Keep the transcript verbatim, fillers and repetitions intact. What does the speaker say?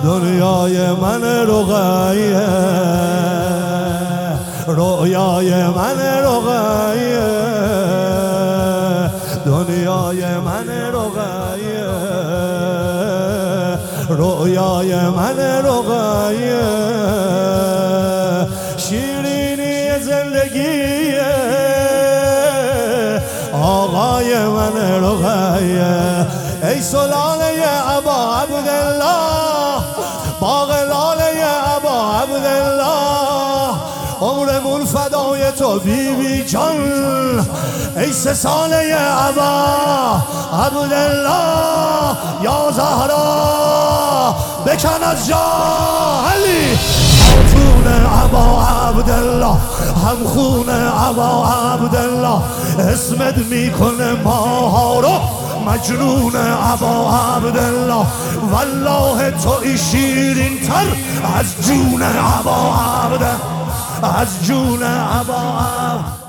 دنیای من رقیه، رویای من رقیه، دنیای من رقیه، رویای من رقیه، شیرینی زندگیه، آقای من رقیه. ای سلاله ابا عبدالله، باغ لاله ابا عبدالله، عمرمون فدای تو بی بی جان. ای سه ساله ابا عبدالله، یا زهرا بکن از جا علی. خاتون ابا عبدالله، هم خون ابا عبدالله، اسمت میکنه ماها رو مجنون ابا عبدالله. والله توی شیرین تر از جون ابا عبدالله، از جون ابا عبدالله.